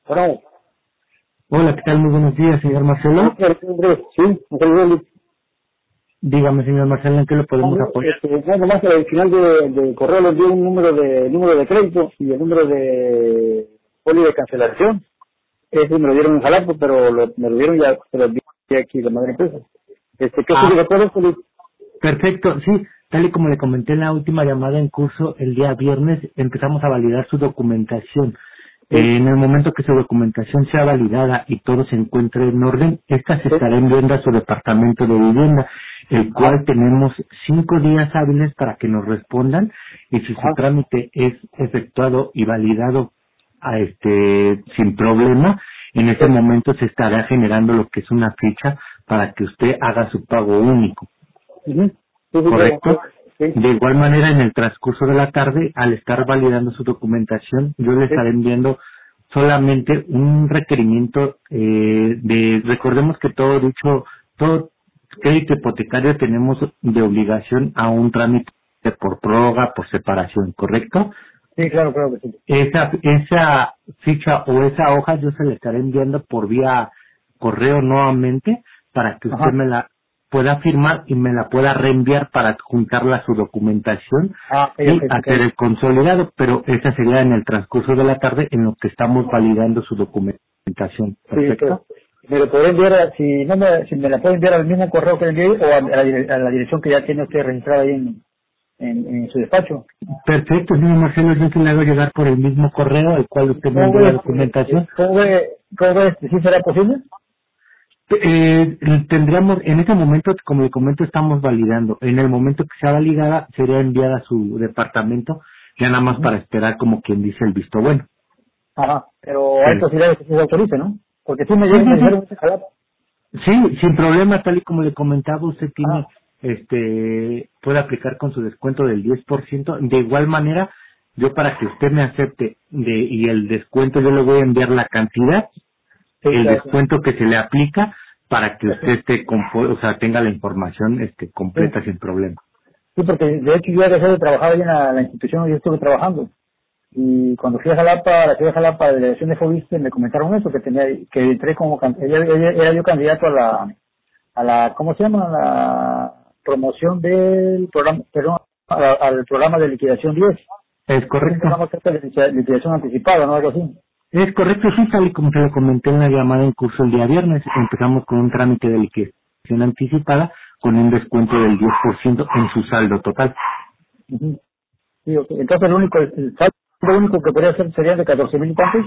Bueno, Hola, ¿qué tal? Muy buenos días, señor Marcelo. sí, me salió Dígame, señor Marcelo, ¿en qué lo podemos apoyar? nada más al final del correo le dio un número de crédito y el número de folio de cancelación. Ese me lo dieron en Jalapa, pero me lo dieron ya, pero vi aquí la madre empresa. ¿Qué sigue Ah, después, Felipe? perfecto, sí. Tal y como le comenté en la última llamada en curso, el día viernes empezamos a validar su documentación. Sí, En el momento que su documentación sea validada y todo se encuentre en orden, esta se sí, estará enviando a su departamento de vivienda, el ajá, cual tenemos 5 días hábiles para que nos respondan y si su ajá, trámite es efectuado y validado sin problema, en sí, ese momento se estará generando lo que es una ficha para que usted haga su pago único. ujú, sí, sí, claro, ¿Correcto? sí, De igual manera, en el transcurso de la tarde, al estar validando su documentación, yo le sí, estaré enviando solamente un requerimiento recordemos que todo crédito hipotecario tenemos de obligación a un trámite por prórroga, por separación, ¿correcto? sí, claro, claro que sí. Esa ficha o esa hoja yo se la estaré enviando por vía correo nuevamente para que usted Ajá, me la pueda firmar y me la pueda reenviar para juntarla a su documentación ok, y ok, sí, hacer claro. el consolidado, pero esa sería en el transcurso de la tarde en lo que estamos validando su documentación. Sí, pues, ¿Perfecto? me lo podré enviar, si me la puede enviar al mismo correo que le envié o a la dirección que ya tiene usted registrada ahí en su despacho. Perfecto, señor Marcelo, yo se le hago llegar por el mismo correo al cual usted me ¿Cómo envió la ves, documentación. cómo ves, si será posible? Tendríamos, en ese momento, como le comento, estamos validando. En el momento que sea validada, sería enviada a su departamento, ya nada más Ujú. para esperar como quien dice el visto bueno. Ajá, pero hay Pero, posibilidad de que se autorice, ¿no? Porque sí sí, me sí, dijeron sí. que Jalapa. Sí, sin problema, tal y como le comentaba, usted tiene, Ajá, puede aplicar con su descuento del 10%. De igual manera, yo para que usted me acepte y el descuento, yo le voy a enviar la cantidad, sí, el claro, sí. descuento que se le aplica para que Sí, usted o sea, tenga la información sí. completa sin problema. Sí, porque de hecho yo ya dejé de trabajar ahí en la institución donde yo estuve trabajando. Y cuando fui a Jalapa, a la ciudad de Jalapa, a la delegación de Fobiste, me comentaron eso, que entré como, era yo candidato ¿cómo se llama? A la promoción del programa, perdón, al programa de liquidación 10. Es Es un correcto. programa que es de liquidación anticipada, ¿no? Algo así. Es correcto, sí, tal y como se lo comenté en la llamada en curso el día viernes. Empezamos con un trámite de liquidación anticipada con un descuento del 10% en su saldo total. Ujú. Sí, ok. Entonces el saldo único que podría hacer sería de 14,000 y tantos.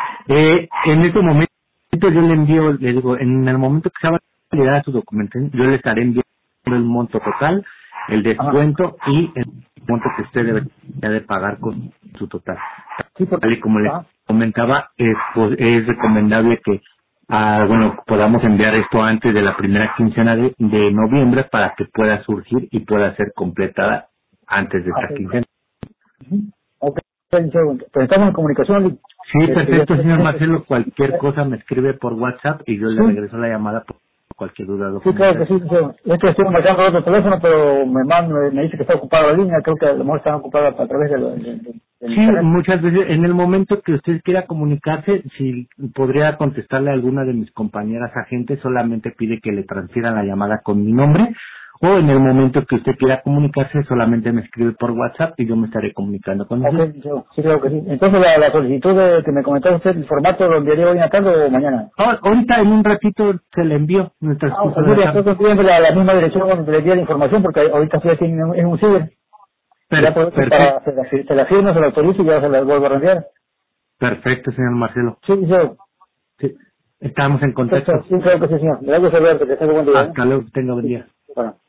En este momento yo le envío, le digo, en el momento que se va a validar su documentación, yo le estaré enviando el monto total, el Ajá. descuento y el monto que usted debería de pagar con su total. Sí, porque, Tal y como le ajá. comentaba, es recomendable que podamos enviar esto antes de la primera quincena de noviembre para que pueda surgir y pueda ser completada antes de Ah, esta ok. quincena. Ujú. Ok. Pues estamos en comunicación, Luis. Sí, Ya perfecto, estoy señor pendiente. Marcelo. Cualquier cosa me escribe por WhatsApp y yo le Sí, regreso la llamada por cualquier duda o sí, claro que sí. documentación. Sí. Es que estoy marcando otro teléfono, pero me dice que está ocupada la línea. Creo que a lo mejor están ocupadas a través del Sí, internet. muchas veces en el momento que usted quiera comunicarse, si podría contestarle a alguna de mis compañeras agentes, solamente pide que le transfieran la llamada con mi nombre, o en el momento que usted quiera comunicarse, solamente me escribe por WhatsApp y yo me estaré comunicando con Ok, usted. sí, claro que sí. Entonces la solicitud que me comentó usted, el formato lo enviaría hoy en la tarde o mañana. Ahorita en un ratito se le envío en el Ah, transcurso pues de la mire, estoy tarde. consiguiendo la misma dirección donde le envía la información, porque ahorita estoy aquí en un ciber. Ya por eso Perfecto, se la firmo, se la autorizo y ya se la vuelvo a reenviar. perfecto, señor Marcelo. Sí, sí, Sí, estamos en perfecto. contacto. Sí, claro que sí, señor. Gracias, Alberto, que tenga buen día. ¿Eh? Hasta luego, tenga buen Sí, día. bueno.